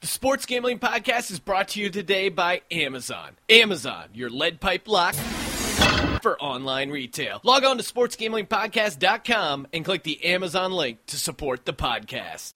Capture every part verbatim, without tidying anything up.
The Sports Gambling Podcast is brought to you today by Amazon. Amazon, your lead pipe lock for online retail. Log on to sports gambling podcast dot com and click the Amazon link to support the podcast.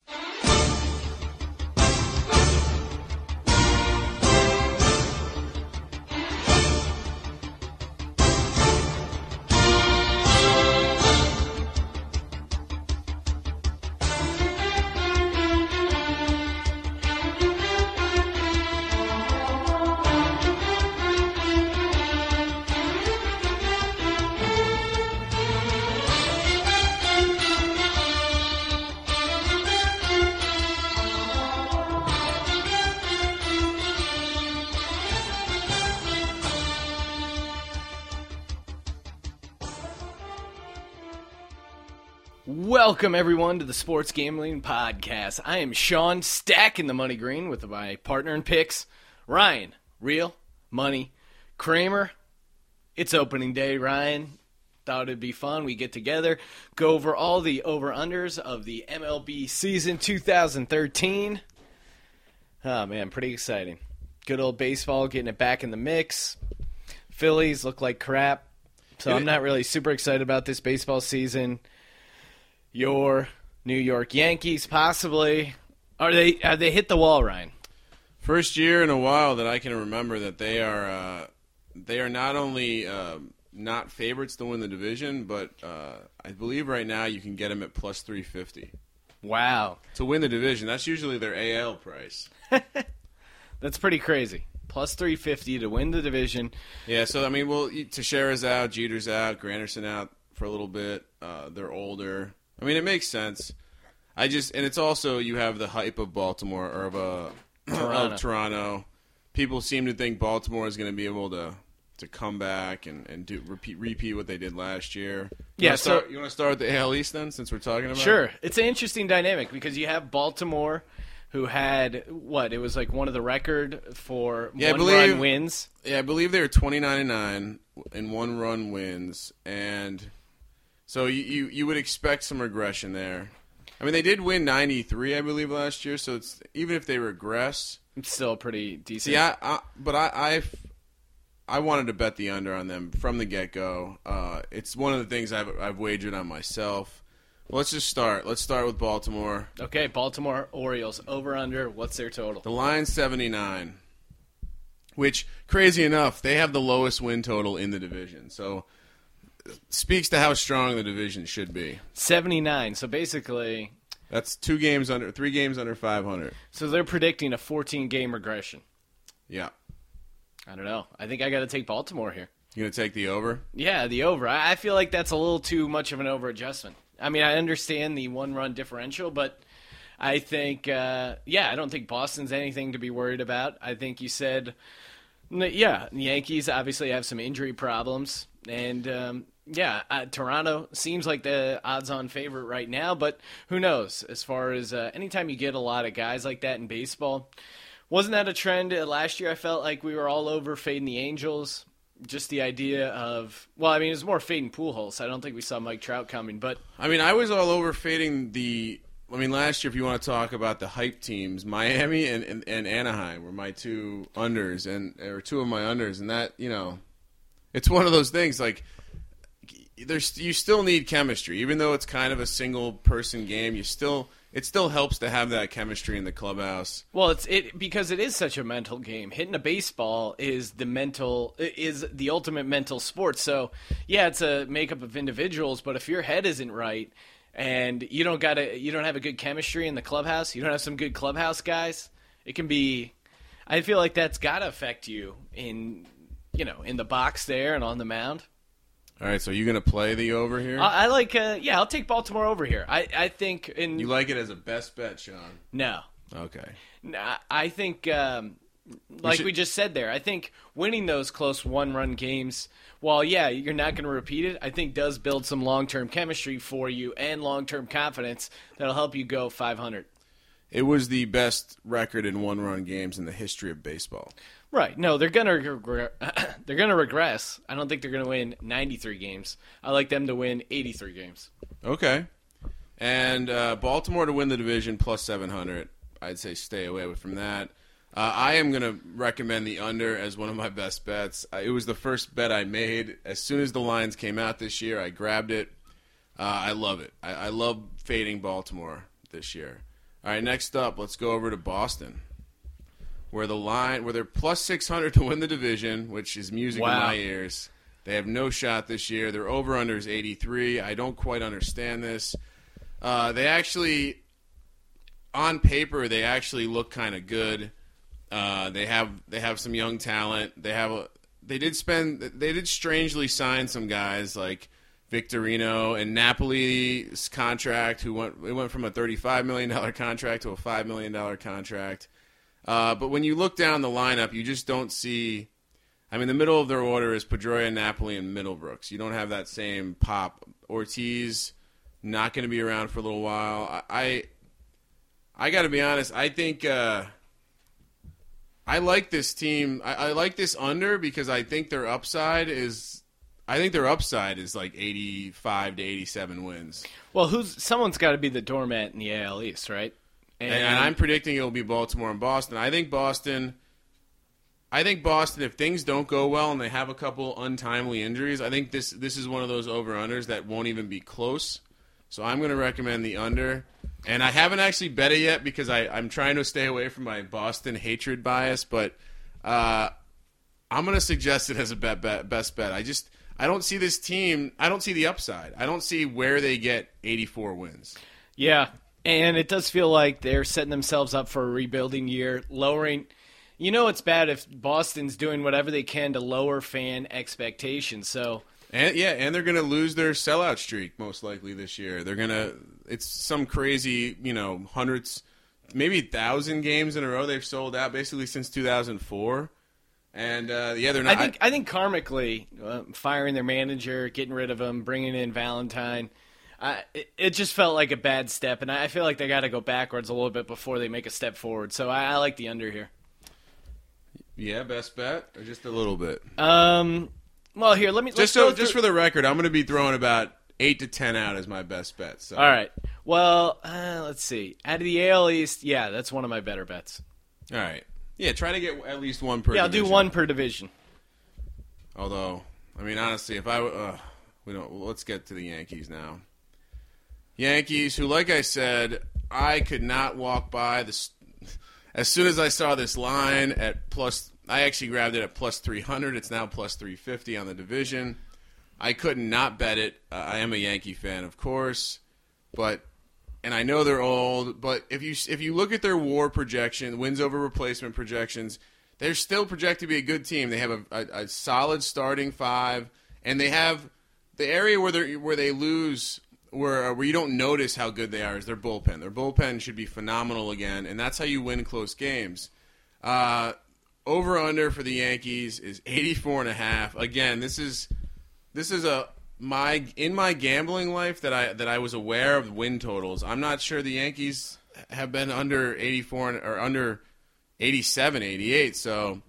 Welcome, everyone, to the Sports Gambling Podcast. I am Sean, stacking the money green with my partner in picks, Ryan, real money Kramer. It's opening day, Ryan. Thought it'd be fun. We get together, go over all the over-unders of the M L B season two thousand thirteen. Oh, man, pretty exciting. Good old baseball, getting it back in the mix. Phillies look like crap, so I'm not really super excited about this baseball season. Your New York Yankees, possibly. Are they? Have they hit the wall, Ryan? First year in a while that I can remember that they are uh, they are not only uh, not favorites to win the division, but uh, I believe right now you can get them at plus three fifty. Wow. To win the division. That's usually their A L price. That's pretty crazy. Plus three fifty to win the division. Yeah, so, I mean, well, Teixeira's out, Jeter's out, Granderson out for a little bit. Uh, they're older. I mean, it makes sense. I just, and it's also, you have the hype of Baltimore, or of, uh, Toronto. of Toronto. People seem to think Baltimore is going to be able to, to come back and, and do repeat repeat what they did last year. You Yeah, wanna start, so- you want to start with the A L East then, since we're talking about Sure. it? It's an interesting dynamic because you have Baltimore, who had, what, it was like one of the record for Yeah, I one-run believe- wins. Yeah, I believe they were twenty-nine and nine in one-run wins, and so you, you you would expect some regression there. I mean, they did win ninety-three, I believe, last year, so it's even if they regress. It's still pretty decent. See, I, I but I, I I wanted to bet the under on them from the get-go. Uh, it's one of the things I've I've wagered on myself. Well, let's just start. Let's start with Baltimore. Okay, Baltimore Orioles, over-under, what's their total? The line's seventy-nine, which, crazy enough, they have the lowest win total in the division. So, speaks to how strong the division should be. seventy-nine, so basically, That's two games under, three games under five hundred. so they're predicting a fourteen-game regression. Yeah. I don't know. I think I got to take Baltimore here. You gonna take the over? Yeah, the over. I I feel like that's a little too much of an over adjustment. I mean, I understand the one-run differential, but I think, uh, yeah, I don't think Boston's anything to be worried about. I think you said, yeah, the Yankees obviously have some injury problems, and um, yeah, uh, Toronto seems like the odds-on favorite right now, but who knows? As far as uh, anytime you get a lot of guys like that in baseball, wasn't that a trend uh, last year? I felt like we were all over fading the Angels. Just the idea of, well, I mean, it was more fading Pujols. I don't think we saw Mike Trout coming, but I mean, I was all over fading the. I mean, last year, if you want to talk about the hype teams, Miami and, and, and Anaheim were my two unders, and or two of my unders, and that, you know, it's one of those things. Like, there's you still need chemistry, even though it's kind of a single person game. You still it still helps to have that chemistry in the clubhouse. well, it's it because it is such a mental game. Hitting a baseball is the mental is the ultimate mental sport. So, yeah, it's a makeup of individuals, but if your head isn't right and you don't got a you don't have a good chemistry in the clubhouse, you don't have some good clubhouse guys, it can be. I feel like that's got to affect you in you know in the box there and on the mound. All right, so you're going to play the over here? I, I like, uh, yeah, I'll take Baltimore over here. I, I think in You like it as a best bet, Sean? no, Okay. Nah, I think um, like should- we just said there, I think winning those close one-run games, while yeah, you're not going to repeat it, I think does build some long-term chemistry for you and long-term confidence that'll help you go five hundred. It was the best record in one-run games in the history of baseball. Right. No, they're gonna regre- they're gonna regress. I don't think they're gonna win ninety-three games. I like them to win eighty-three games. Okay. And uh, Baltimore to win the division plus seven hundred. I'd say stay away from that. Uh, I am going to recommend the under as one of my best bets. Uh, it was the first bet I made. As soon as the lines came out this year, I grabbed it. Uh, I love it. I, I love fading Baltimore this year. All right, next up, let's go over to Boston, where the line, where they're plus six hundred to win the division, which is music Wow. in my ears. They have no shot this year. Their over-under is eighty-three. I don't quite understand this. Uh, they actually, on paper, they actually look kind of good. Uh, they have they have some young talent. They have a, they did spend they did strangely sign some guys like Victorino and Napoli's contract, who went it went from a thirty-five million dollars contract to a five million dollars contract. Uh, but when you look down the lineup, you just don't see. I mean, the middle of their order is Pedroia, Napoli, and Middlebrooks. You don't have that same pop. Ortiz not going to be around for a little while. I I, I got to be honest. I think uh, I like this team. I, I like this under because I think their upside is. I think their upside is like eighty-five to eighty-seven wins. Well, who's someone's got to be the doormat in the A L East, right? And, and I'm predicting it will be Baltimore and Boston. I think Boston. I think Boston, if things don't go well and they have a couple untimely injuries, I think this this is one of those over-unders that won't even be close. So I'm going to recommend the under. And I haven't actually bet it yet because I, I'm trying to stay away from my Boston hatred bias, but uh, I'm going to suggest it as a bet, bet, best bet. I just I don't see this team. I don't see the upside. I don't see where they get eighty-four wins. Yeah, and it does feel like they're setting themselves up for a rebuilding year, lowering – you know it's bad if Boston's doing whatever they can to lower fan expectations. So and yeah, and they're going to lose their sellout streak most likely this year. They're going to it's some crazy, you know, hundreds, maybe a thousand games in a row they've sold out basically since two thousand four. And uh, yeah, they're not. I think I, I think karmically, uh, firing their manager, getting rid of him, bringing in Valentine, uh, it, it just felt like a bad step. And I feel like they got to go backwards a little bit before they make a step forward. So I, I like the under here. Yeah, best bet, or just a little bit. Um, well, here let me just so just for the record, I'm going to be throwing about eight to ten out as my best bet. So. All right. Well, uh, let's see. Out of the A L East, yeah, that's one of my better bets. All right. Yeah, try to get at least one per. Yeah, I'll division. do one per division. Although, I mean, honestly, if I uh, we don't, well, let's get to the Yankees now. Yankees, who, like I said, I could not walk by this. As soon as I saw this line at plus, I actually grabbed it at plus three hundred. It's now plus three fifty on the division. I couldn't not bet it. Uh, I am a Yankee fan, of course, but and I know they're old. But if you if you look at their WAR projection, wins over replacement projections, they're still projected to be a good team. They have a, a, a solid starting five, and they have the area where they where they lose. Where where you don't notice how good they are is their bullpen. Their bullpen should be phenomenal again, and that's how you win close games. Uh, over under for the Yankees is eighty-four and a half. Again, this is this is a my in my gambling life that I that I was aware of win totals. I'm not sure the Yankees have been under eighty-four or under eighty-seven, eighty-eight. So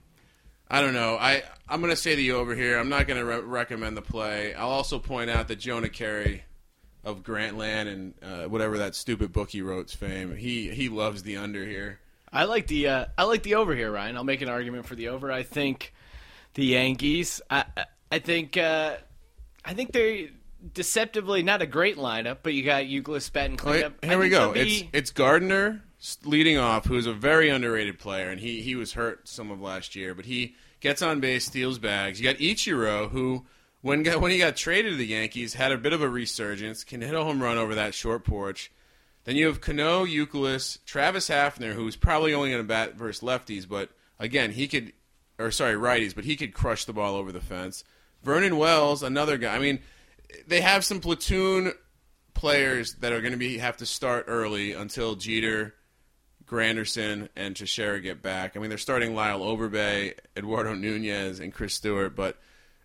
I don't know. I I'm going to say the over here. I'm not going to re- recommend the play. I'll also point out that Jonah Carey of Grantland and uh, whatever that stupid book he wrote's fame. He he loves the under here. I like the uh, I like the over here, Ryan. I'll make an argument for the over. I think the Yankees. I I think uh, I think they're deceptively not a great lineup, but you got Euclid, Bat, and cleanup. Here we go. It's it's Gardner leading off, who is a very underrated player, and he he was hurt some of last year, but he gets on base, steals bags. You got Ichiro, who. When when he got traded to the Yankees, had a bit of a resurgence, can hit a home run over that short porch. Then you have Cano, Euclid, Travis Hafner, who's probably only going to bat versus lefties, but again, he could, or sorry, righties, but he could crush the ball over the fence. Vernon Wells, another guy. I mean, they have some platoon players that are going to be have to start early until Jeter, Granderson, and Teixeira get back. I mean, they're starting Lyle Overbay, Eduardo Nunez, and Chris Stewart, but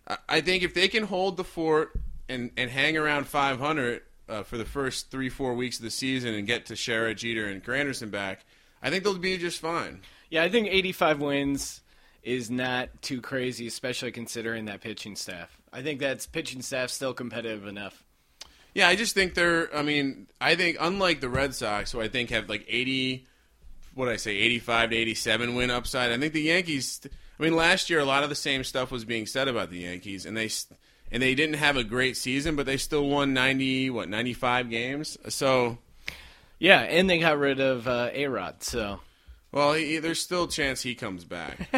I think if they can hold the fort and, and hang around five hundred uh, for the first three, four weeks of the season and get Teixeira, Jeter, and Granderson back, I think they'll be just fine. Yeah, I think eighty-five wins is not too crazy, especially considering that pitching staff. I think that's pitching staff still competitive enough. Yeah, I just think they're – I mean, I think unlike the Red Sox, who I think have like eighty what did I say, eighty-five to eighty-seven win upside. I think the Yankees. I mean, last year a lot of the same stuff was being said about the Yankees, and they and they didn't have a great season, but they still won ninety, what, ninety-five games. So, yeah, and they got rid of uh, A-Rod. So, well, he, there's still a chance he comes back.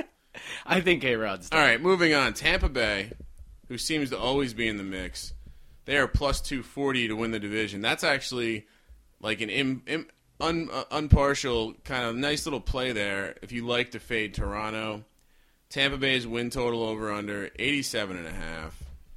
I think A-Rod's done. All right, moving on. Tampa Bay, who seems to always be in the mix, they are plus two forty to win the division. That's actually like an im, im, un, uh, unpartial kind of nice little play there if you like to fade Toronto. Tampa Bay's win total over under eighty-seven and a half.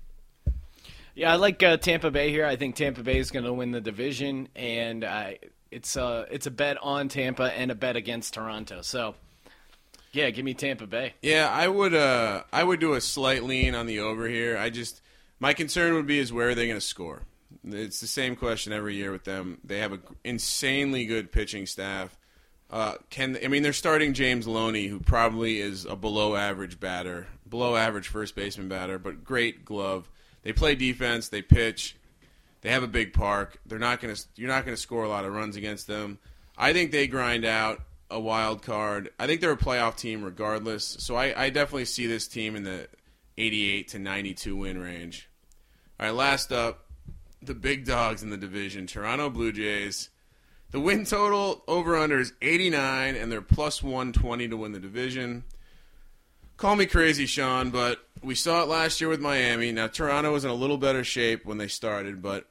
Yeah, I like uh, Tampa Bay here. I think Tampa Bay is going to win the division, and I, it's a it's a bet on Tampa and a bet against Toronto. So, yeah, give me Tampa Bay. Yeah, I would uh I would do a slight lean on the over here. I just my concern would be is where are they going to score? It's the same question every year with them. They have an insanely good pitching staff. Uh, can I mean they're starting James Loney, who probably is a below average batter, below average first baseman batter, but great glove. They play defense, they pitch, they have a big park. They're not going to you're not going to score a lot of runs against them. I think they grind out a wild card. I think they're a playoff team regardless. So I, I definitely see this team in the eighty-eight to ninety-two win range. All right, last up, the big dogs in the division, Toronto Blue Jays. The win total over-under is eighty-nine, and they're plus one twenty to win the division. Call me crazy, Sean, but we saw it last year with Miami. Now, Toronto was in a little better shape when they started, but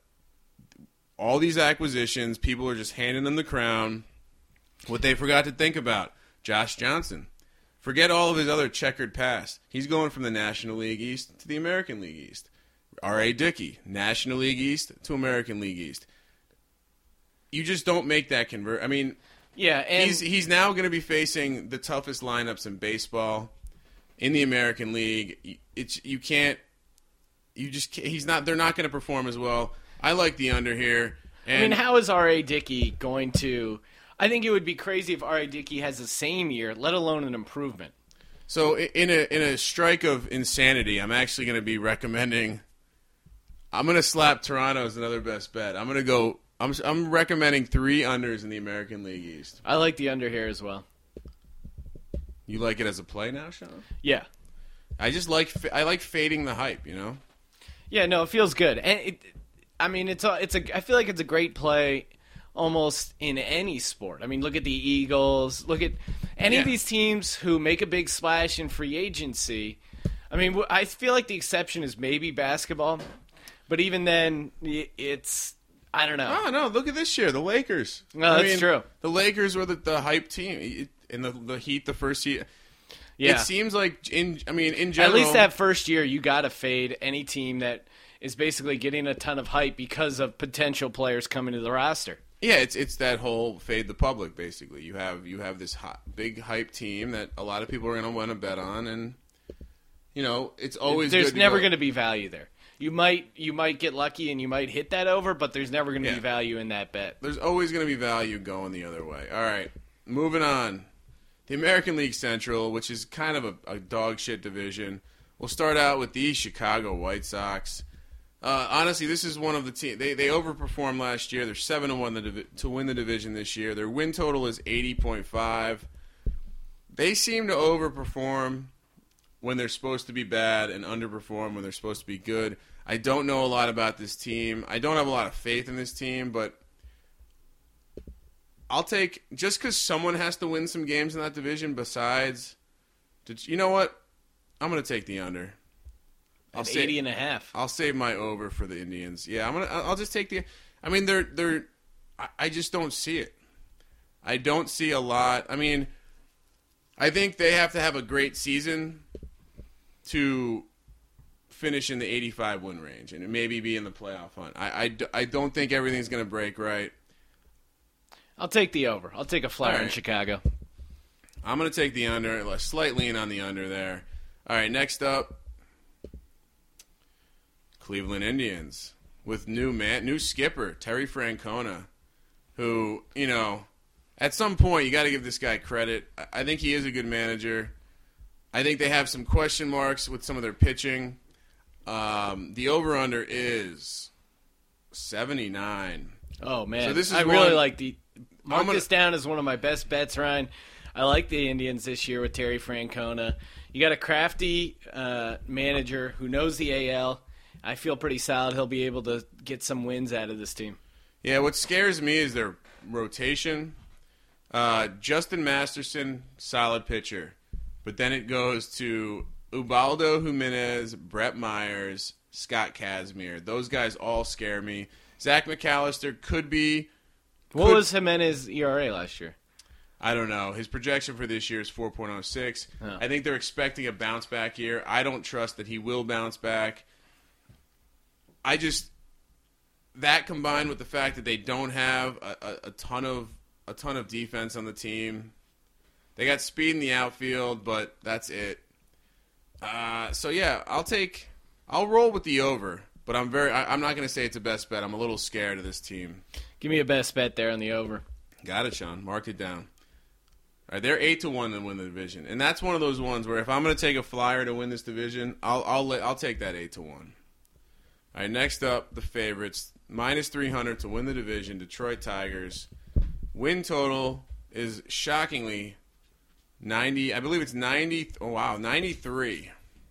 all these acquisitions, people are just handing them the crown. What they forgot to think about, Josh Johnson. Forget all of his other checkered past. He's going from the National League East to the American League East. R A. Dickey, National League East to American League East. You just don't make that convert. I mean, yeah, and he's he's now going to be facing the toughest lineups in baseball in the American League. It's you can't. You just can't, he's not. They're not going to perform as well. I like the under here. And I mean, how is R A. Dickey going to? I think it would be crazy if R A. Dickey has the same year, let alone an improvement. So in a in a strike of insanity, I'm actually going to be recommending. I'm going to slap Toronto as another best bet. I'm going to go. I'm I'm recommending three unders in the American League East. I like the under here as well. You like it as a play now, Sean? Yeah. I just like I like fading the hype, you know. Yeah, no, it feels good, and it. I mean, it's a, it's a. I feel like it's a great play, almost in any sport. I mean, look at the Eagles. Look at any yeah. of these teams who make a big splash in free agency. I mean, I feel like the exception is maybe basketball, but even then, it's. I don't know. Oh, no, look at this year. The Lakers. No, I that's mean, true. The Lakers were the, the hype team. In the, the Heat, the first year. Yeah. It seems like, in I mean, in general. At least that first year, you got to fade any team that is basically getting a ton of hype because of potential players coming to the roster. Yeah, it's it's that whole fade the public, basically. You have you have this hot, big hype team that a lot of people are going to want to bet on, and, you know, it's always There's good never go. going to be value there. You might you might get lucky and you might hit that over, but there's never going to Yeah. be value in that bet. There's always going to be value going the other way. All right, moving on. The American League Central, which is kind of a, a dog shit division. We'll start out with the Chicago White Sox. Uh, honestly, this is one of the teams. They they overperformed last year. They're seven to one the divi- to win the division this year. Their win total is eighty point five. They seem to overperform when they're supposed to be bad and underperform when they're supposed to be good. I don't know a lot about this team. I don't have a lot of faith in this team, but I'll take just because someone has to win some games in that division. Besides, did, you know what? I'm going to take the under. I'll At say, eighty and a half. I'll save my over for the Indians. Yeah, I'm gonna. I'll just take the. I mean, they're they're. I, I just don't see it. I don't see a lot. I mean, I think they have to have a great season to finish in the eighty-five win range and maybe be in the playoff hunt. I, I, I don't think everything's going to break right. I'll take the over. I'll take a flyer All right. in Chicago. I'm going to take the under, a slight lean on the under there. All right, next up, Cleveland Indians with new man, new skipper, Terry Francona, who, you know, at some point you got to give this guy credit. I think he is a good manager. I think they have some question marks with some of their pitching. Um, the over-under is seventy-nine. Oh man, So this is I one- really like the Mark gonna, this down as one of my best bets, Ryan. I like the Indians this year with Terry Francona. You got a crafty uh, manager who knows the A L. I feel pretty solid he'll be able to get some wins out of this team. Yeah, what scares me is their rotation. Uh, Justin Masterson, solid pitcher. But then it goes to Ubaldo Jimenez, Brett Myers, Scott Kazmir. Those guys all scare me. Zach McAllister could be... What could, was Jimenez's E R A last year? I don't know. His projection for this year is four point oh six. Oh. I think they're expecting a bounce-back year. I don't trust that he will bounce back. I just... That combined with the fact that they don't have a, a, a ton of a ton of defense on the team. They got speed in the outfield, but that's it. Uh, so yeah, I'll take, I'll roll with the over, but I'm very, I, I'm not going to say it's a best bet. I'm a little scared of this team. Give me a best bet there on the over. Got it, Sean. Marked it down. All right, they're eight to one to win the division, and that's one of those ones where if I'm going to take a flyer to win this division, I'll, I'll, let, I'll take that eight to one. All right, next up, the favorites minus three hundred to win the division. Detroit Tigers. Win total is shockingly ninety. I believe it's ninety. Oh wow, ninety-three.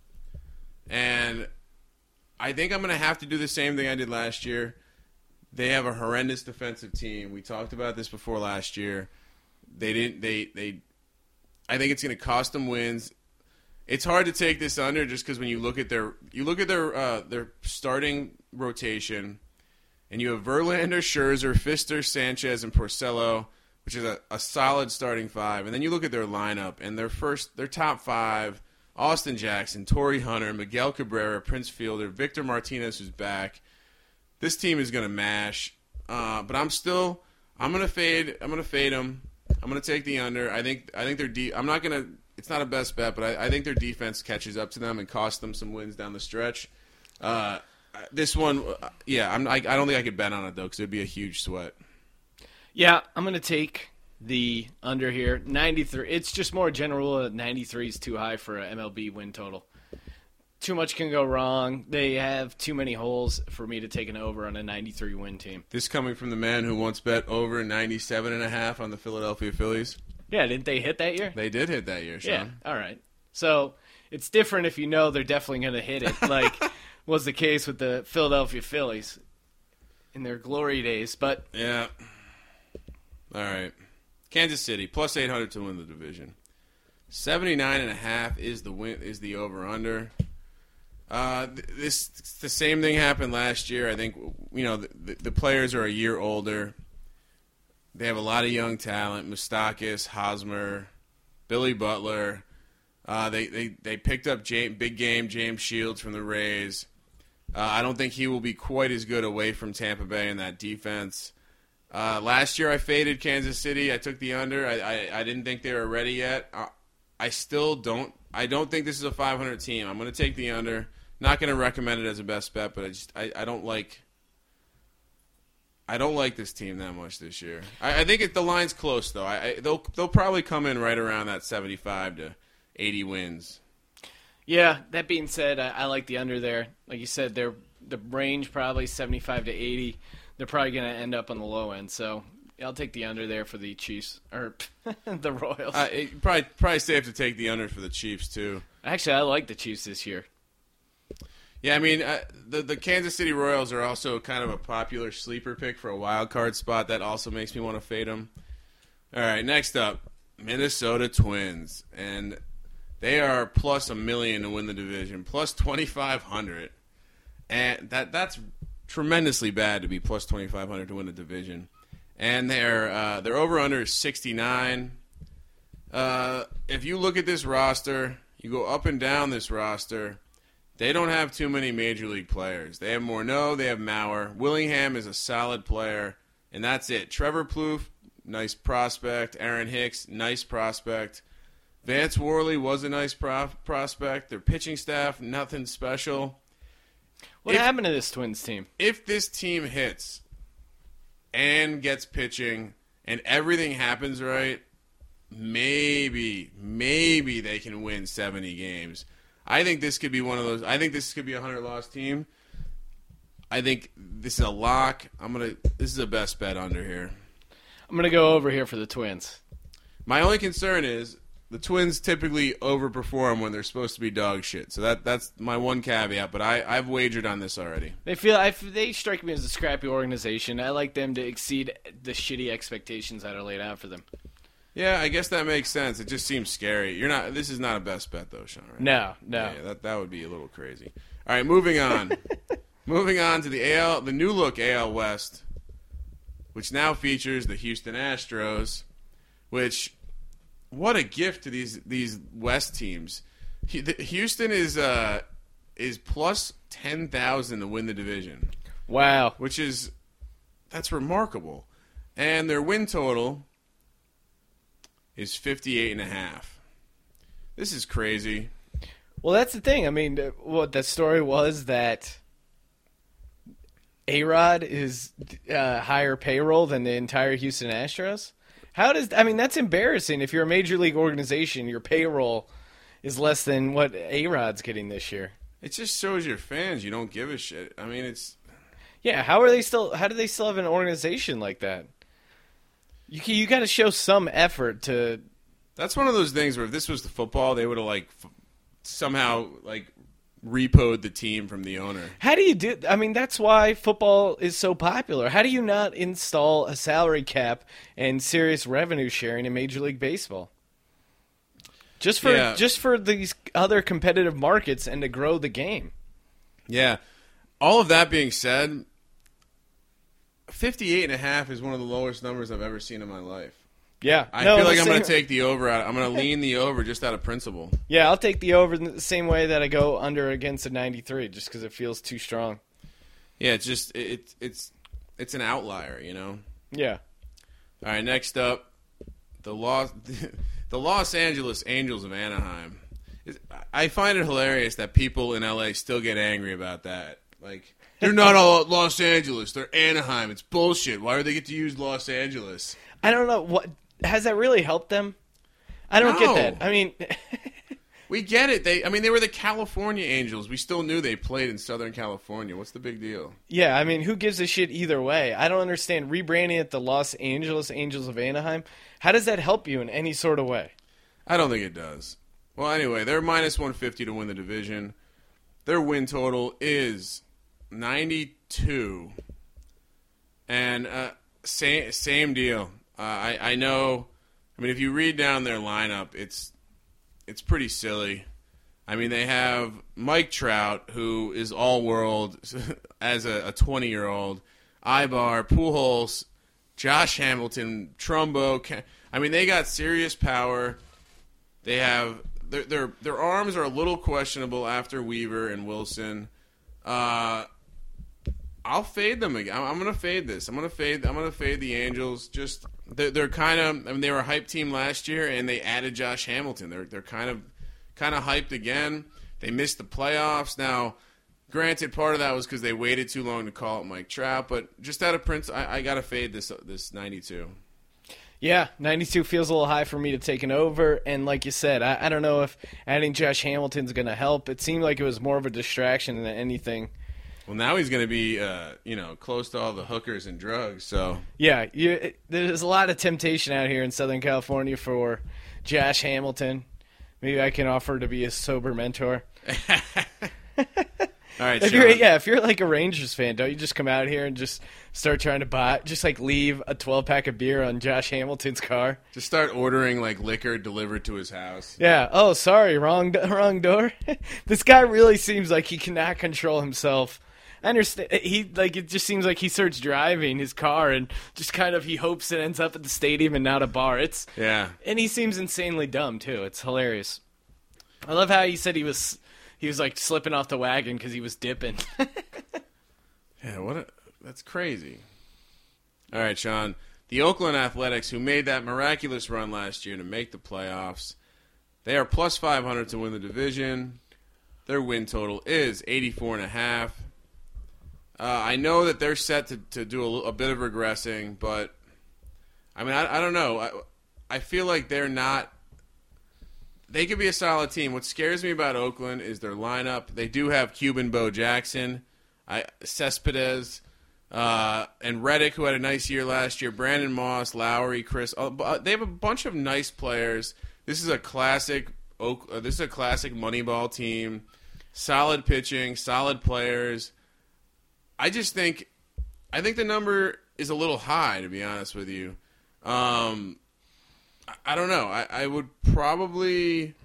And I think I'm going to have to do the same thing I did last year. They have a horrendous defensive team. We talked about this before last year. They didn't. They they. I think it's going to cost them wins. It's hard to take this under just because when you look at their you look at their uh, their starting rotation. And you have Verlander, Scherzer, Fister, Sanchez, and Porcello, which is a, a solid starting five. And then you look at their lineup, and their first, their top five, Austin Jackson, Torrey Hunter, Miguel Cabrera, Prince Fielder, Victor Martinez, who's back. This team is going to mash. Uh, but I'm still, I'm going to fade, I'm going to fade them. I'm going to take the under. I think, I think they're de- I'm not going to, it's not a best bet, but I, I think their defense catches up to them and costs them some wins down the stretch. Uh, This one, yeah, I'm, I, I don't think I could bet on it, though, because it would be a huge sweat. Yeah, I'm going to take the under here. ninety-three. It's just more general that ninety-three is too high for an M L B win total. Too much can go wrong. They have too many holes for me to take an over on a ninety-three win team. This coming from the man who once bet over ninety-seven and a half on the Philadelphia Phillies. Yeah, didn't they hit that year? They did hit that year, Sean. Yeah, all right. So it's different if you know they're definitely going to hit it, like was the case with the Philadelphia Phillies in their glory days. But yeah. All right. Kansas City, plus eight hundred to win the division. seventy-nine and a half is the win, is the over-under. Uh, this the same thing happened last year. I think, you know, the, the players are a year older. They have a lot of young talent. Moustakas, Hosmer, Billy Butler. Uh, they, they, they picked up James, big game James Shields from the Rays. Uh, I don't think he will be quite as good away from Tampa Bay in that defense. Uh, last year I faded Kansas City. I took the under. I, I, I didn't think they were ready yet. I, I still don't. I don't think this is a five hundred team. I'm going to take the under. Not going to recommend it as a best bet, but I just I, I don't like I don't like this team that much this year. I, I think it, the line's close though. I, I they'll they'll probably come in right around that seventy-five to eighty wins. Yeah, that being said, I, I like the under there. Like you said, they're the range probably seventy-five to eighty. They're probably going to end up on the low end. So I'll take the under there for the Chiefs or the Royals. Uh, it, probably probably safe to take the under for the Chiefs too. Actually, I like the Chiefs this year. Yeah, I mean uh, the the Kansas City Royals are also kind of a popular sleeper pick for a wild card spot. That also makes me want to fade them. All right, next up, Minnesota Twins, and they are plus a million to win the division, plus twenty-five hundred, and that that's tremendously bad to be plus twenty-five hundred to win the division. And their uh, their over under is sixty-nine. Uh, if you look at this roster, you go up and down this roster. They don't have too many major league players. They have Morneau, they have Mauer. Willingham is a solid player, and that's it. Trevor Plouffe, nice prospect. Aaron Hicks, nice prospect. Vance Worley was a nice pro- prospect. Their pitching staff, nothing special. What if, happened to this Twins team? If this team hits and gets pitching and everything happens right, maybe, maybe they can win seventy games. I think this could be one of those. I think this could be a hundred-loss team. I think this is a lock. I'm gonna. This is a best bet under here. I'm gonna go over here for the Twins. My only concern is the Twins typically overperform when they're supposed to be dog shit. So that that's my one caveat. But I I've wagered on this already. They feel I, they strike me as a scrappy organization. I like them to exceed the shitty expectations that are laid out for them. Yeah, I guess that makes sense. It just seems scary. You're not. This is not a best bet though, Sean. Right? No, no. Yeah, that that would be a little crazy. All right, moving on. moving on to the A L, the new look A L West, which now features the Houston Astros. Which, what a gift to these these West teams. Houston is uh is plus ten thousand to win the division. Wow, which is that's remarkable, and their win total is fifty-eight and a half. This is crazy. Well, that's the thing. I mean, what the story was that A-Rod is uh, higher payroll than the entire Houston Astros. How does I mean that's embarrassing. If you're a major league organization, your payroll is less than what A-Rod's getting this year. It just shows your fans you don't give a shit. I mean, it's yeah. How are they still? How do they still have an organization like that? You you got to show some effort to. That's one of those things where if this was the football, they would have like f- somehow like repoed the team from the owner. How do you do? I mean, that's why football is so popular. How do you not install a salary cap and serious revenue sharing in Major League Baseball? Just for yeah. just for these other competitive markets and to grow the game. Yeah. All of that being said, fifty-eight and a half is one of the lowest numbers I've ever seen in my life. Yeah. I no, feel like I'm same... going to take the over. Out. I'm going to lean the over just out of principle. Yeah, I'll take the over in the same way that I go under against a ninety-three, just because it feels too strong. Yeah, it's just it, it's it's an outlier, you know. Yeah. All right, next up, the Los the Los Angeles Angels of Anaheim. I find it hilarious that people in L A still get angry about that. Like, they're not all Los Angeles; they're Anaheim. It's bullshit. Why do they get to use Los Angeles? I don't know what. Has that really helped them? I don't No. get that. I mean, we get it. They, I mean, they were the California Angels. We still knew they played in Southern California. What's the big deal? yeah, I mean, who gives a shit either way? I don't understand rebranding it the Los Angeles Angels of Anaheim. How does that help you in any sort of way? I don't think it does. Well, anyway, they're minus one fifty to win the division. Their win total is ninety-two. And uh, same same deal. Uh, I I know. I mean, if you read down their lineup, it's it's pretty silly. I mean, they have Mike Trout, who is all world as a twenty-year-old. Ibar, Pujols, Josh Hamilton, Trumbo. I mean, they got serious power. They have their their their arms are a little questionable after Weaver and Wilson. Uh, I'll fade them again. I'm, I'm gonna fade this. I'm gonna fade. I'm gonna fade the Angels. Just they're, they're kind of. I mean, they were a hype team last year, and they added Josh Hamilton. They're they're kind of kind of hyped again. They missed the playoffs. Now, granted, part of that was because they waited too long to call up Mike Trout. But just out of Prince, I, I gotta fade this this ninety-two. Yeah, ninety-two feels a little high for me to take an over. And like you said, I, I don't know if adding Josh Hamilton's going to help. It seemed like it was more of a distraction than anything. Well, now he's going to be, uh, you know, close to all the hookers and drugs. So yeah, you, it, there's a lot of temptation out here in Southern California for Josh Hamilton. Maybe I can offer to be a sober mentor. All right, if Sean. you're, yeah, if you're like a Rangers fan, don't you just come out here and just start trying to buy, just like leave a twelve pack of beer on Josh Hamilton's car? Just start ordering like liquor delivered to his house. Yeah. Oh, sorry, wrong, wrong door. This guy really seems like he cannot control himself. I understand. He like it just seems like he starts driving his car and just kind of he hopes it ends up at the stadium and not a bar. It's yeah, and he seems insanely dumb too. It's hilarious. I love how he said he was. He was like slipping off the wagon because he was dipping. Yeah, what? A, that's crazy. All right, Sean. The Oakland Athletics, who made that miraculous run last year to make the playoffs, they are plus five hundred to win the division. Their win total is eighty-four and a half. Uh, I know that they're set to, to do a, a bit of regressing, but I mean, I, I don't know. I, I feel like they're not. They could be a solid team. What scares me about Oakland is their lineup. They do have Cuban Bo Jackson, I, Cespedes, Uh, and Reddick, who had a nice year last year. Brandon Moss, Lowry, Chris. Uh, they have a bunch of nice players. This is a classic. Oak, uh, this is a classic Moneyball team. Solid pitching, solid players. I just think, I think the number is a little high, to be honest with you. Um, I, I don't know. I, I would probably.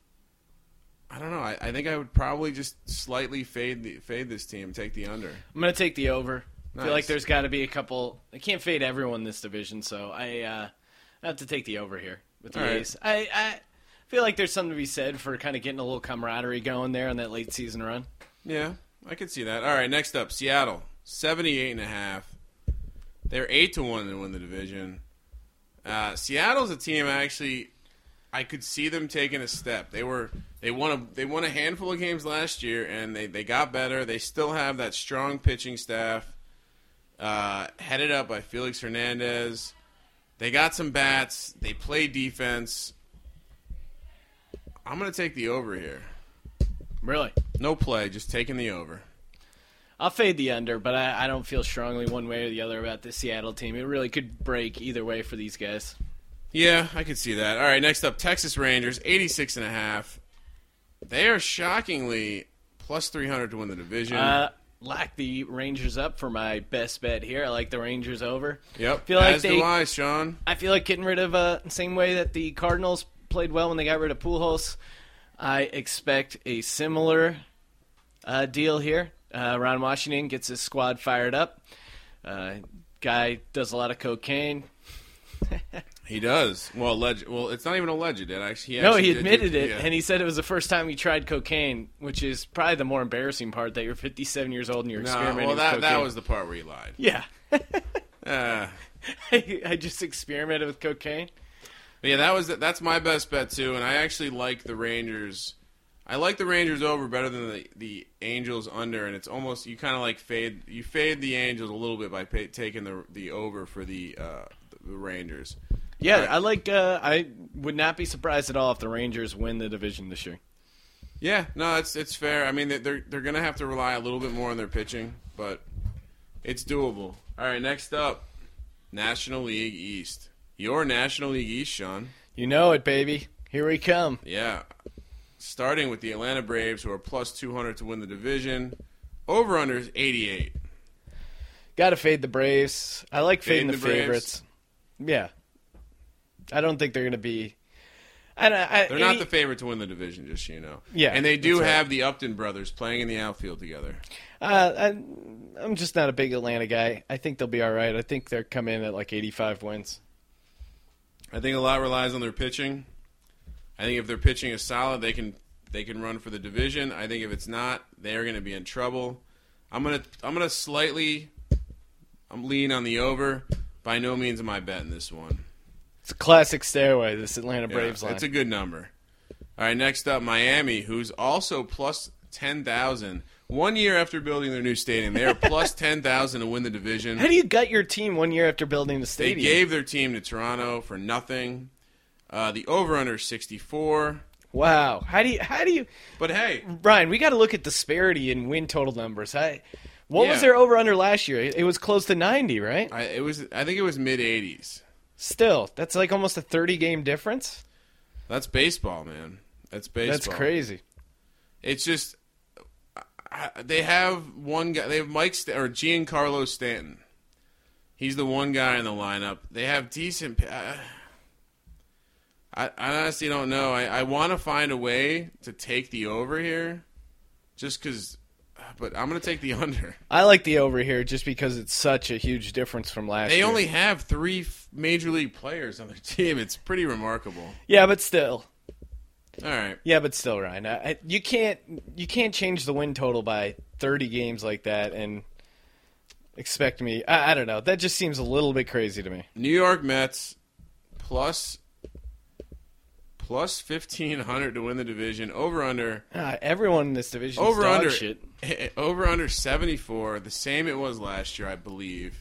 I don't know. I, I think I would probably just slightly fade the fade this team, take the under. I'm gonna take the over. Nice. I feel like there's got to be a couple. I can't fade everyone in this division, so I, uh, I have to take the over here with the All right. A's. I, I feel like there's something to be said for kind of getting a little camaraderie going there on that late season run. Yeah, I could see that. All right, next up, Seattle, seventy-eight and a half. They're eight to one to win the division. Uh, Seattle's a team actually. I could see them taking a step. They were they won a they won a handful of games last year, and they, they got better. They still have that strong pitching staff. Uh, headed up by Felix Hernandez. They got some bats. They play defense. I'm going to take the over here. Really? No play, just taking the over. I'll fade the under, but I, I don't feel strongly one way or the other about this Seattle team. It really could break either way for these guys. Yeah, I could see that. All right, next up, Texas Rangers, eighty-six and a half. They are shockingly plus three hundred to win the division. Uh, lock the Rangers up for my best bet here. I like the Rangers over. Yep, feel like as they, do I, Sean. I feel like getting rid of, uh, the same way that the Cardinals played well when they got rid of Pujols. I expect a similar uh, deal here. Uh, Ron Washington gets his squad fired up. Uh, guy does a lot of cocaine. He does. Well, alleged. Well, it's not even alleged. It actually. He no, actually he did admitted do- it, yeah. and he said it was the first time he tried cocaine, which is probably the more embarrassing part, that you're fifty-seven years old and you're No, experimenting well, that with that cocaine. was the part where he lied. Yeah. Uh, I, I just experimented with cocaine. but yeah, that was that's my best bet too, and I actually like the Rangers. I like the Rangers over better than the, the Angels under, and it's almost you kind of like fade you fade the Angels a little bit by pay, taking the the over for the uh, the Rangers. Yeah, Right. I like. Uh, I would not be surprised at all if the Rangers win the division this year. Yeah, no, it's it's fair. I mean, they're they're going to have to rely a little bit more on their pitching, but it's doable. All right, next up, National League East. Your National League East, Sean. You know it, baby. Here we come. Yeah, starting with the Atlanta Braves, who are plus two hundred to win the division. Over under is eighty-eight. Got to fade the Braves. I like fading Fading the, the Braves? favorites. Yeah, I don't think they're going to be. I don't. I, They're not the favorite to win the division, just so you know. Yeah, and they do that's right. have the Upton brothers playing in the outfield together. Uh, I, I'm just not a big Atlanta guy. I think they'll be all right. I think they'll come in at like eighty-five wins. I think a lot relies on their pitching. I think if their pitching is solid, they can they can run for the division. I think if it's not, they're going to be in trouble. I'm gonna I'm gonna slightly I'm lean on the over. By no means am I betting this one. It's a classic stairway. This Atlanta Yeah, Braves line. it's a good number. All right, next up, Miami, who's also plus ten thousand. One year after building their new stadium, they are plus ten thousand to win the division. How do you gut your team one year after building the They stadium? gave their team to Toronto for nothing. Uh, the over-under is sixty-four. Wow. How do you? How do you? But hey, Brian, we got to look at disparity in win total numbers. I, what was Yeah. their over under last year? It, it was close to ninety, right? I, it was I think it was mid-eighties. Still, that's like almost a thirty game difference. That's baseball, man. That's baseball. That's crazy. It's just I, they have one guy. They have Mike St- or Giancarlo Stanton. He's the one guy in the lineup. They have decent. Uh, I, I honestly don't know. I, I want to find a way to take the over here, just because. But I'm going to take the under. I like the over here just because it's such a huge difference from last They year. only have three f- major league players on their team. It's pretty remarkable. Yeah, but still. All right. Yeah, but still, Ryan. I, I, you can't you can't change the win total by thirty games like that and expect me. I, I don't know. That just seems a little bit crazy to me. New York Mets plus plus fifteen hundred to win the division. Over under Ah, everyone in this division is over dog under shit. over under seventy four. The same it was last year, I believe.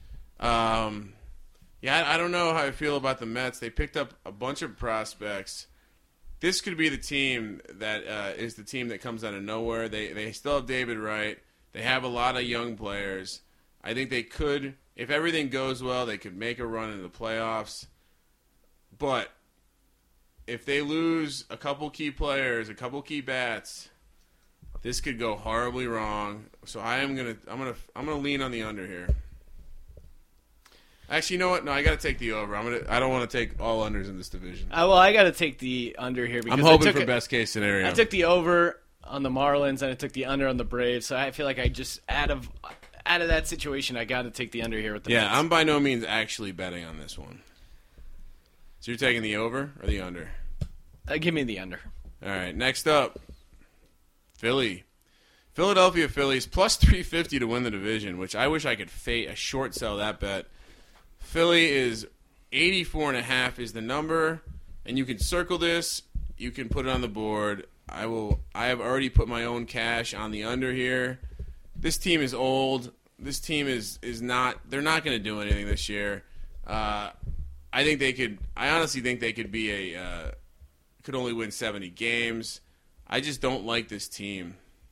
Um, yeah, I, I don't know how I feel about the Mets. They picked up a bunch of prospects. This could be the team that uh, is the team that comes out of nowhere. They they still have David Wright. They have a lot of young players. I think they could, if everything goes well, they could make a run in the playoffs. But if they lose a couple key players, a couple key bats, this could go horribly wrong. So I am gonna, I'm gonna, I'm gonna lean on the under here. Actually, you know what? No, I got to take the over. I'm gonna. I don't want to take all unders in this division. Uh, well, I got to take the under here because I'm hoping I took for a, best case scenario. I took the over on the Marlins and I took the under on the Braves. So I feel like I just out of out of that situation, I got to take the under here with the yeah, Mets. I'm by no means actually betting on this one. So you're taking the over or the under? Uh, give me the under. All right. Next up, Philly. Philadelphia Phillies plus three fifty to win the division, which I wish I could fate a short sell that bet. Philly is eighty-four and a half is the number, and you can circle this. You can put it on the board. I will. I have already put my own cash on the under here. This team is old. This team is is not. They're not going to do anything this year. Uh, I think they could. I honestly think they could be a. Uh, could only win seventy games. I just don't like this team.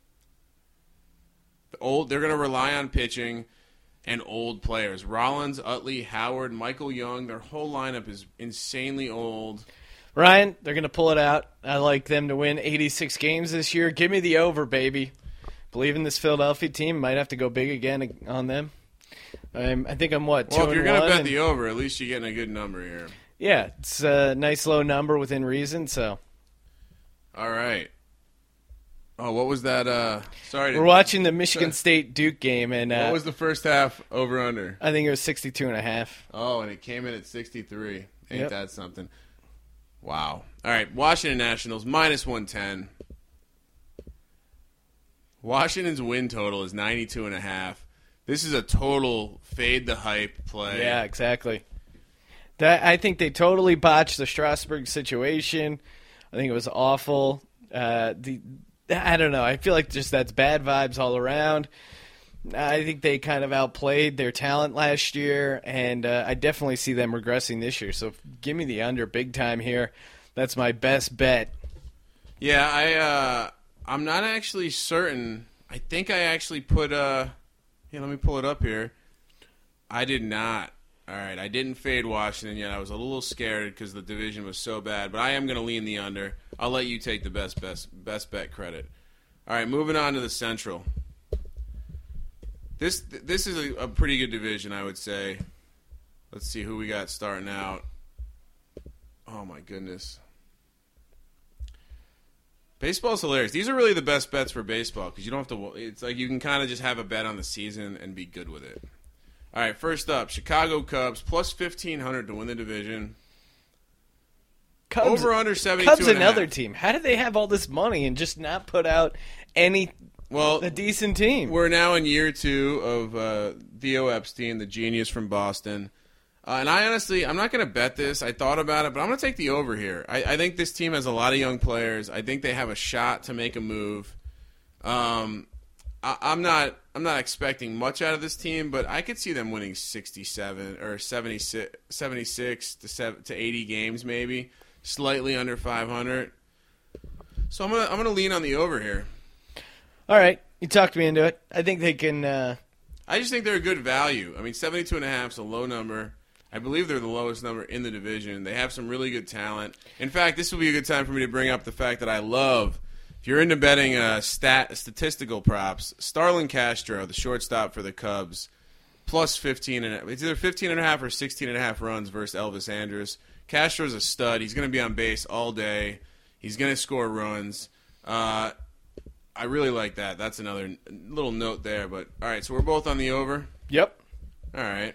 The old. They're going to rely on pitching. And old players. Rollins, Utley, Howard, Michael Young, their whole lineup is insanely old. Ryan, they're going to pull it out. I like them to win eighty-six games this year. Give me the over, baby. Believe in this Philadelphia team. Might have to go big again on them. I'm, I think I'm, what, two Well, if you're going to bet the over, at least you're getting a good number here. Yeah, it's a nice low number within reason, so. All right. Oh, what was that? Uh, sorry. To, We're watching the Michigan State Duke game, and uh, what was the first half over under? I think it was sixty-two and a half. Oh, and it came in at sixty-three. Ain't Yep. that something? Wow. All right, Washington Nationals minus one ten. Washington's win total is ninety-two and a half. This is a total fade the hype play. Yeah, exactly. That I think they totally botched the Strasburg situation. I think it was awful. Uh, the I don't know. I feel like just that's bad vibes all around. I think they kind of outplayed their talent last year, and uh, I definitely see them regressing this year. So give me the under big time here. That's my best bet. Yeah, I uh, I'm not actually certain. I think I actually put uh, yeah. Let me pull it up here. I did not. All right, I didn't fade Washington yet. I was a little scared because the division was so bad, but I am going to lean the under. I'll let you take the best best best bet credit. All right, moving on to the Central. This this is a, a pretty good division, I would say. Let's see who we got starting out. Oh my goodness. Baseball's hilarious. These are really the best bets for baseball because you don't have to. It's like you can kind of just have a bet on the season and be good with it. All right, first up, Chicago Cubs plus fifteen hundred to win the division. Cubs, Over under seventy-two Cubs and a another half. team. How did they have all this money and just not put out any Well, a decent team? we're now in year two of uh, Theo Epstein, the genius from Boston. Uh, and I honestly, I'm not going to bet this. I thought about it, but I'm going to take the over here. I, I think this team has a lot of young players. I think they have a shot to make a move. Um, I, I'm not, I'm not expecting much out of this team, but I could see them winning sixty-seven or seventy-six, seventy-six to seven, to eighty games, maybe slightly under five hundred. So I'm gonna, I'm gonna lean on the over here. All right, you talked me into it. I think they can. Uh, I just think they're a good value. I mean, seventy-two and a half is a low number. I believe they're the lowest number in the division. They have some really good talent. In fact, this will be a good time for me to bring up the fact that I love, if you're into betting uh, stat statistical props, Starlin Castro, the shortstop for the Cubs, plus fifteen and a, it's either fifteen and a half or sixteen and a half runs versus Elvis Andrus. Castro's a stud. He's going to be on base all day. He's going to score runs. Uh, I really like that. That's another little note there. But all right, so we're both on the over. yep. All right.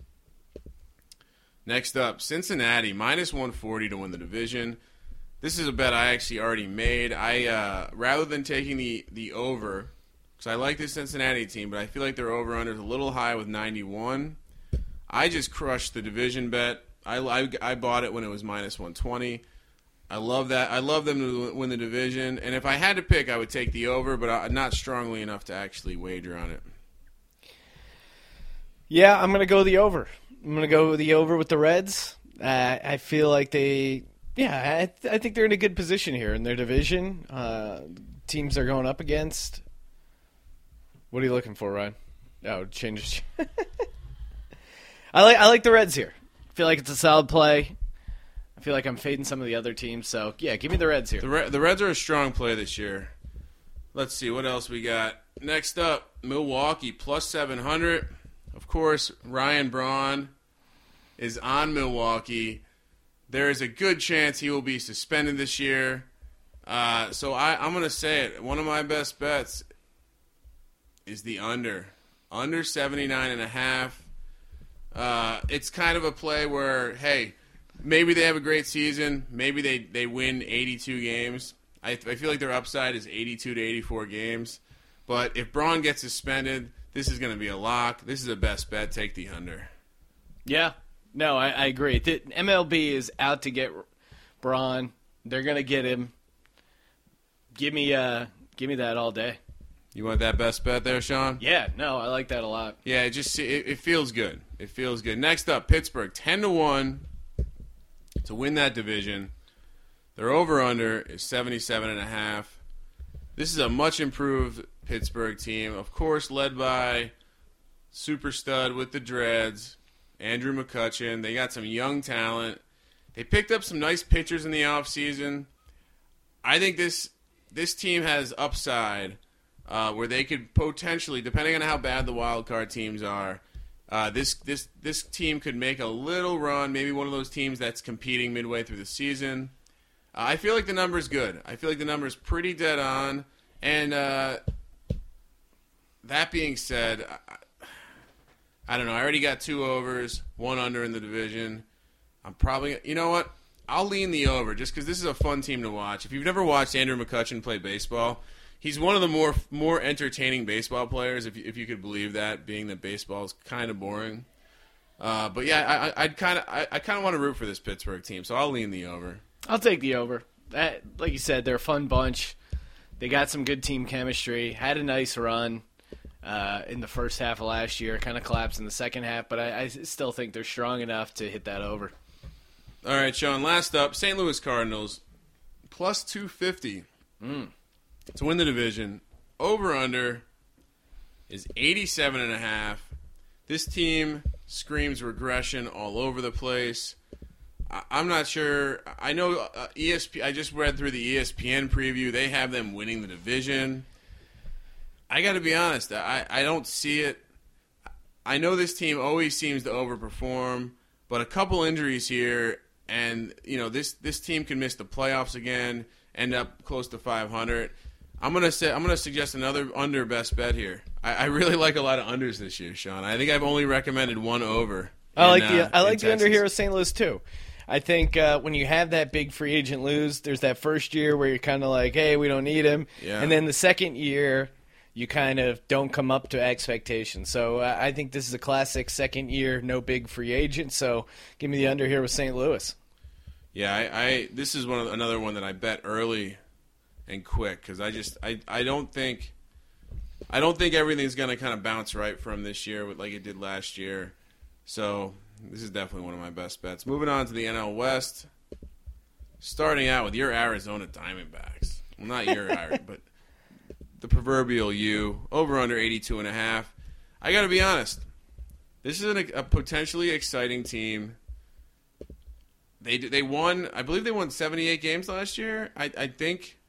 Next up, Cincinnati, minus one forty to win the division. This is a bet I actually already made. I uh, rather than taking the, the over, because I like this Cincinnati team, but I feel like their over-under is a little high with ninety-one. I just crushed the division bet. I, I, I bought it when it was minus one twenty. I love that. I love them to win the division. And if I had to pick, I would take the over, but I, not strongly enough to actually wager on it. Yeah, I'm going to go the over. I'm going to go the over with the Reds. Uh, I feel like they, yeah, I, th- I think they're in a good position here in their division. Uh, teams they're going up against. What are you looking for, Ryan? Oh, change. I like I like the Reds here. I feel like it's a solid play. I feel like I'm fading some of the other teams, so yeah, give me the Reds here. The, Re- the Reds are a strong play this year. Let's see what else we got. Next up, Milwaukee plus seven hundred. Of course, Ryan Braun is on Milwaukee. There is a good chance he will be suspended this year. Uh, so I, I'm going to say it. One of my best bets is the under. Under seventy-nine and a half. Uh, it's kind of a play where, hey, maybe they have a great season. Maybe they, they win eighty-two games. I, I feel like their upside is eighty-two to eighty-four games. But if Braun gets suspended, this is going to be a lock. This is a best bet. Take the under. Yeah. No, I, I agree. The M L B is out to get Braun. They're going to get him. Give me uh, give me that all day. You want that best bet there, Sean? Yeah, no, I like that a lot. Yeah, it just it, it feels good. It feels good. Next up, Pittsburgh, ten to one to win that division. Their over-under is seventy-seven and a half. This is a much improved Pittsburgh team, of course, led by super stud with the dreads, Andrew McCutchen. They got some young talent. They picked up some nice pitchers in the offseason. I think this this team has upside uh, where they could potentially, depending on how bad the wild card teams are, uh, this this this team could make a little run, maybe one of those teams that's competing midway through the season. Uh, I feel like the number's good. I feel like the number's pretty dead on. And uh, that being said, I, I don't know. I already got two overs, one under in the division. I'm probably, you know what? I'll lean the over just because this is a fun team to watch. If you've never watched Andrew McCutchen play baseball, he's one of the more more entertaining baseball players, if you, if you could believe that, being that baseball is kind of boring. Uh, but yeah, I, I'd kind of I, I kind of want to root for this Pittsburgh team, so I'll lean the over. I'll take the over. That, like you said, they're a fun bunch. They got some good team chemistry. Had a nice run uh, in the first half of last year. Kind of collapsed in the second half, but I, I still think they're strong enough to hit that over. All right, Sean, last up, Saint Louis Cardinals, plus two fifty mm. to win the division. Over-under is eighty-seven and a half. This team screams regression all over the place. I, I'm not sure. I know uh, E S P. I just read through the E S P N preview. They have them winning the division. I got to be honest. I, I don't see it. I know this team always seems to overperform, but a couple injuries here, and you know this this team can miss the playoffs again, end up close to five hundred. I'm gonna say I'm gonna suggest another under best bet here. I, I really like a lot of unders this year, Sean. I think I've only recommended one over. I in, like the uh, I like the Texas. under here with Saint Louis too. I think uh, when you have that big free agent lose, there's that first year where you're kind of like, hey, we don't need him, Yeah. and then the second year you kind of don't come up to expectations. So uh, I think this is a classic second year, no big free agent. So give me the under here with Saint Louis. Yeah, I, I this is one of, another one that I bet early and quick because I just I, I don't think I don't think everything's gonna kind of bounce right from this year with, like it did last year. So this is definitely one of my best bets. Moving on to the N L West, starting out with your Arizona Diamondbacks. Well, not your Arizona, but the proverbial you. Over under eighty-two and a half. I got to be honest. This is an, a potentially exciting team. They they won. I believe they won seventy-eight games last year. I I think.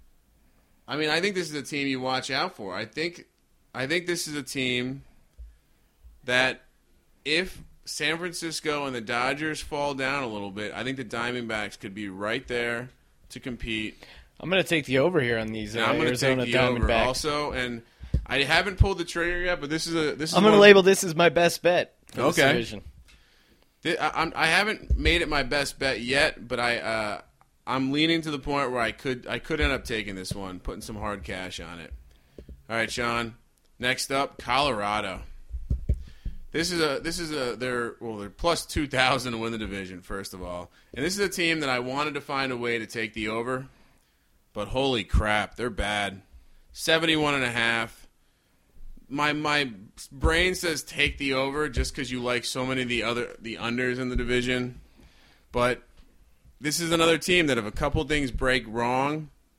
I mean, I think this is a team you watch out for. I think, I think this is a team that if San Francisco and the Dodgers fall down a little bit, I think the Diamondbacks could be right there to compete. I'm going to take the over here on these uh, I'm going to Arizona take the over Diamondbacks. also, and I haven't pulled the trigger yet, but this is a this is I'm going to one- label this as my best bet for this Okay. division. Th- I, I'm, I haven't made it my best bet yet, but I uh, I'm leaning to the point where I could I could end up taking this one, putting some hard cash on it. All right, Sean. Next up, Colorado. This is a this is a they're well they're plus two thousand to win the division, first of all, and this is a team that I wanted to find a way to take the over, but holy crap, they're bad. seventy-one and a half. My my brain says take the over just because you like so many of the other the unders in the division, but this is another team that if a couple things break wrong,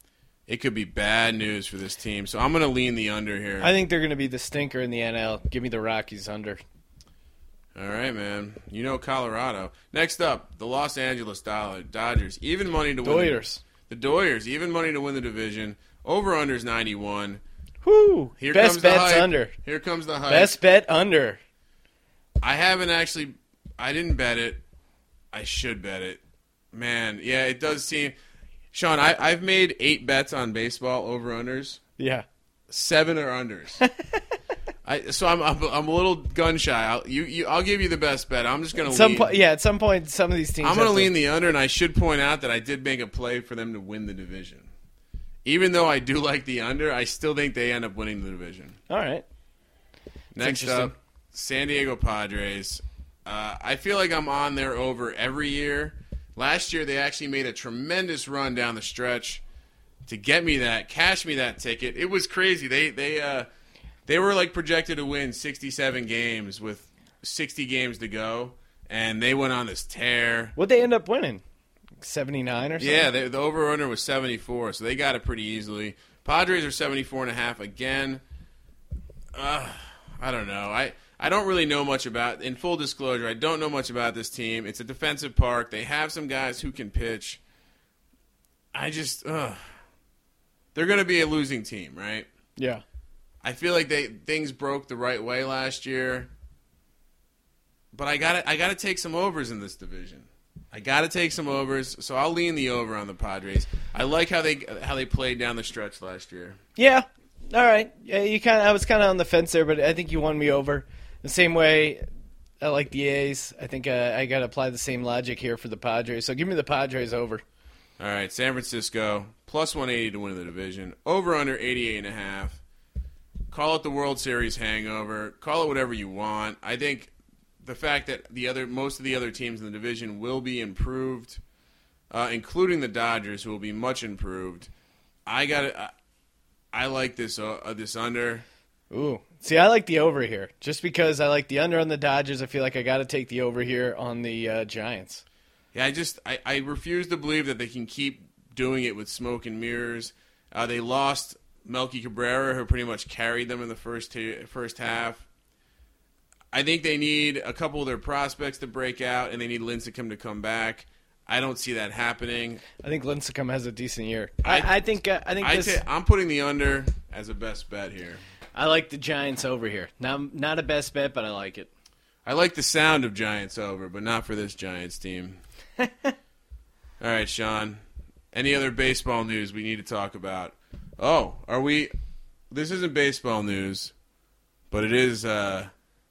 it could be bad news for this team. So I'm going to lean the under here. I think they're going to be the stinker in the N L. Give me the Rockies under. All right, man. You know Colorado. Next up, the Los Angeles Dodgers. Even money to win. Doyers. The, the Doyers. Even money to win the division. Over-under is ninety-one. Whoo! Here Best comes the bet's hype. under. Here comes the hype. Best bet under. I haven't actually – I didn't bet it. I should bet it. Man, yeah, it does seem – Sean, I, I've made eight bets on baseball over-unders. Yeah. Seven are unders. I, so I'm, I'm I'm a little gun shy. I'll you, you I'll give you the best bet. I'm just gonna At some lean. po- yeah, at some point, some of these teams. I'm gonna have lean to- the under, and I should point out that I did make a play for them to win the division. Even though I do like the under, I still think they end up winning the division. All right. Next interesting. up, San Diego Padres. Uh, I feel like I'm on their over every year. Last year, they actually made a tremendous run down the stretch to get me that, cash me that ticket. It was crazy. They they uh, they were like projected to win sixty-seven games with sixty games to go, and they went on this tear. What'd they end up winning? seventy-nine or something? Yeah, they, the over-under was seventy-four, so they got it pretty easily. Padres are seventy-four and a half again. Uh, I don't know. I, I don't really know much about, in full disclosure, I don't know much about this team. It's a defensive park. They have some guys who can pitch. I just, ugh. They're going to be a losing team, right? Yeah. I feel like they things broke the right way last year. But I got I got to take some overs in this division. I got to take some overs, so I'll lean the over on the Padres. I like how they how they played down the stretch last year. Yeah. All right. Yeah, you kind of. I was kind of on the fence there, but I think you won me over. The same way I like the A's. I think uh, I got to apply the same logic here for the Padres. So give me the Padres over. All right, San Francisco plus one eighty to win the division. Over under eighty-eight and a half. Call it the World Series hangover. Call it whatever you want. I think the fact that the other most of the other teams in the division will be improved, uh, including the Dodgers, who will be much improved. I got I, I like this uh, this under. Ooh. See, I like the over here. Just because I like the under on the Dodgers, I feel like I got to take the over here on the uh, Giants. Yeah, I just I, I refuse to believe that they can keep doing it with smoke and mirrors. Uh, they lost Melky Cabrera, who pretty much carried them in the first t- first half. I think they need a couple of their prospects to break out, and they need Lincecum to come back. I don't see that happening. I think Lincecum has a decent year. I, I think uh, I think I this. ta- I'm putting the under as a best bet here. I like the Giants over here. Not not a best bet, but I like it. I like the sound of Giants over, but not for this Giants team. All right, Sean. Any other baseball news we need to talk about? Oh, are we? This isn't baseball news, but it is uh,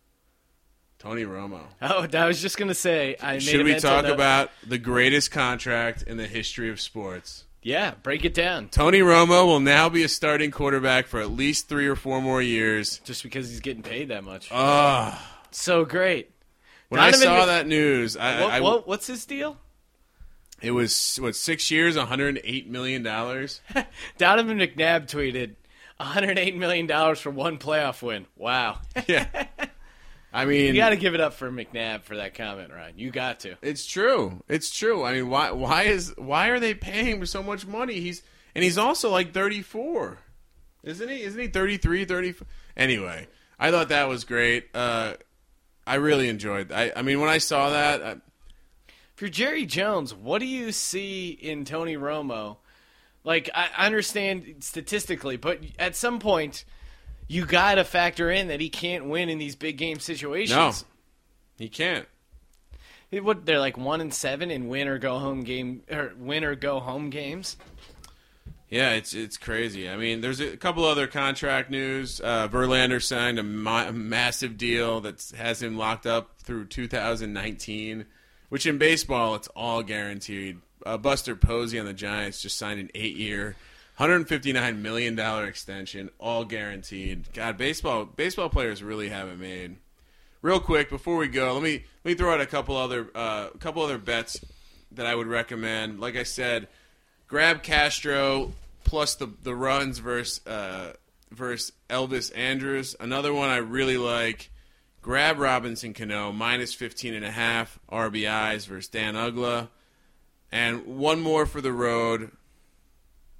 Tony Romo. Oh, I was just gonna say. I made Should a we mental talk note- about the greatest contract in the history of sports? Yeah, break it down. Tony Romo will now be a starting quarterback for at least three or four more years. Just because he's getting paid that much. Ah, So great. when Donovan I saw Mc- that news, I, What, I, what what's his deal? it was what six years, one hundred eight million dollars. Donovan McNabb tweeted, one hundred eight million dollars for one playoff win. Wow. Yeah, I mean, You got to give it up for McNabb for that comment, Ryan. You got to. it's true. It's true. I mean, why? Why is? Why are they paying him so much money? He's and he's also like thirty-four, isn't he? Isn't he thirty-three, thirty-four? Anyway, I thought that was great. Uh, I really enjoyed. I, I mean, when I saw that, I, If you're Jerry Jones, what do you see in Tony Romo? Like, I I understand statistically, but at some point, you got to factor in that he can't win in these big game situations. no, he can't. What they're like one and seven in win or go home game or win or go home games. Yeah, it's it's crazy. I mean, there's a couple other contract news. Uh, Verlander signed a, ma- a massive deal that has him locked up through two thousand nineteen, which in baseball, it's all guaranteed. Uh, Buster Posey on the Giants just signed an eight-year, one hundred fifty-nine million dollars extension, all guaranteed. God, baseball baseball players really have it made. Real quick, before we go, let me let me throw out a couple other uh, a couple other bets that I would recommend. Like I said, grab Castro plus the the runs versus uh, versus Elvis Andrus. Another one I really like. Grab Robinson Cano minus fifteen and a half R B Is versus Dan Uggla. And one more for the road.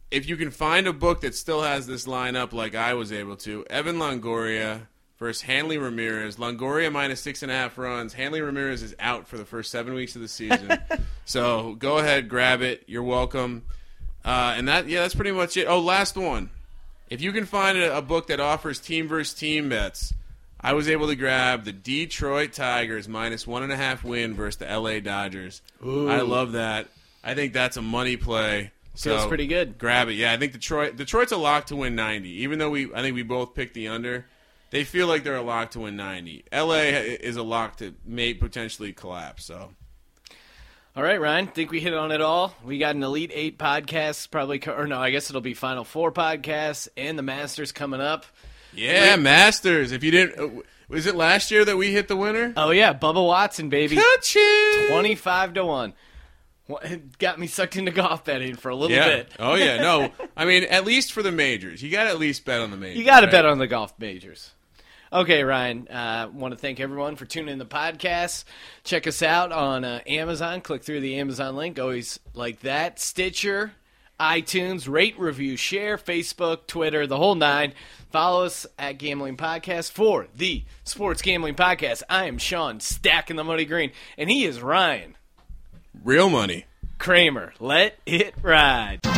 if you can find a book that still has this lineup like I was able to, Evan Longoria versus Hanley Ramirez. Longoria minus six and a half runs. Hanley Ramirez is out for the first seven weeks of the season. So go ahead, grab it. You're welcome. Uh, and that, yeah, that's pretty much it. Oh, last one. If you can find a, a book that offers team versus team bets, I was able to grab the Detroit Tigers minus one and a half win versus the L A Dodgers. Ooh. I love that. I think that's a money play. Feels So pretty good. Grab it. Yeah, I think Detroit Detroit's a lock to win ninety. Even though we I think we both picked the under, they feel like they're a lock to win ninety. L A is a lock to may potentially collapse. So All right, Ryan, think we hit on it all. We got an Elite Eight podcast, probably, co- or no, I guess it'll be Final Four podcasts and the Masters coming up. yeah, Wait. Masters. If you didn't, uh, was it last year that we hit the winner? Oh yeah, Bubba Watson, baby, Touching. twenty-five to one. What- It got me sucked into golf betting for a little Yeah. bit. Oh yeah. No, I mean at least for the majors, you got to at least bet on the majors. You got to right? bet on the golf majors. Okay, Ryan, uh, want to thank everyone for tuning in the podcast. Check us out on uh, Amazon. Click through the Amazon link. Always like that. Stitcher, iTunes, rate, review, share, Facebook, Twitter, the whole nine. Follow us at Gambling Podcast for the Sports Gambling Podcast. I am Sean, stacking the money green, and he is Ryan Real money. Kramer. Let it ride.